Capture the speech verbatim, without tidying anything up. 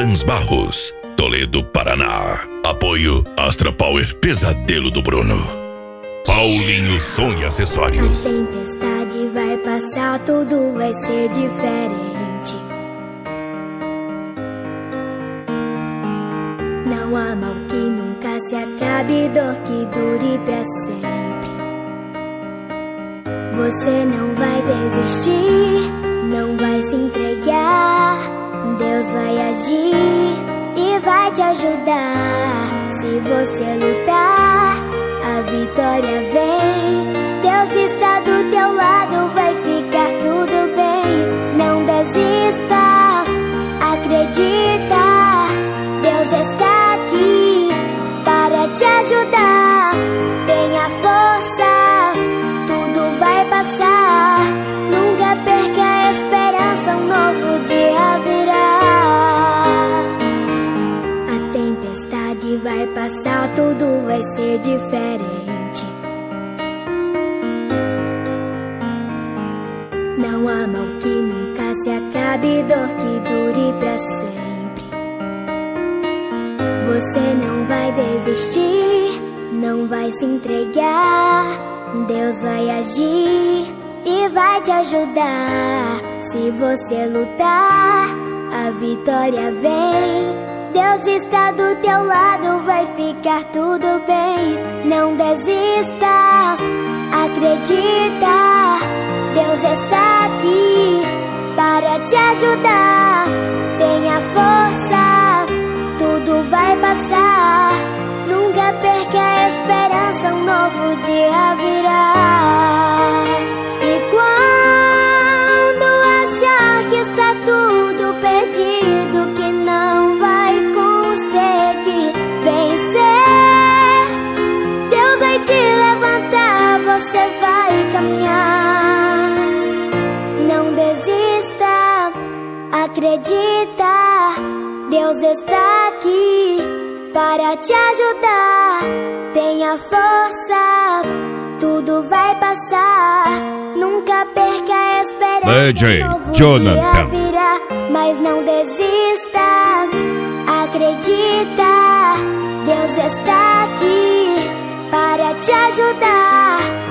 Transbarros, Toledo, Paraná. Apoio Astra Power Pesadelo do Bruno. Paulinho Som e Acessórios. A tempestade vai passar, tudo vai ser diferente. Não há mal que nunca se acabe, dor que dure pra sempre. Você não vai desistir, não vai se entregar. Deus vai agir e vai te ajudar. Se você lutar, a vitória vem. Deus está do teu lado, vai ficar tudo bem. Não desista, acredita. Deus está aqui para te ajudar. Tenha força, tudo vai passar. Nunca perca a esperança, um novo dia virá. A tempestade vai passar, tudo vai ser diferente. Não há mal que nunca se acabe, dor que dure pra sempre. Você não vai desistir, não vai se entregar. Deus vai agir e vai te ajudar. Se você lutar, a vitória vem. Deus está do teu lado, vai ficar tudo bem. Não desista, acredita. Deus está aqui para te ajudar. Tenha força, tudo vai passar. Nunca perca a esperança, um novo dia virá. E quando achar que está tudo perdido, que não vai conseguir vencer, Deus vai te levantar, você vai caminhar. Não desista, acredita. Deus está aqui para te ajudar. Tenha força, tudo vai passar. Nunca perca a esperança, D J um novo Jonathan. dia virá. Mas não desista, acredita. Deus está aqui para te ajudar.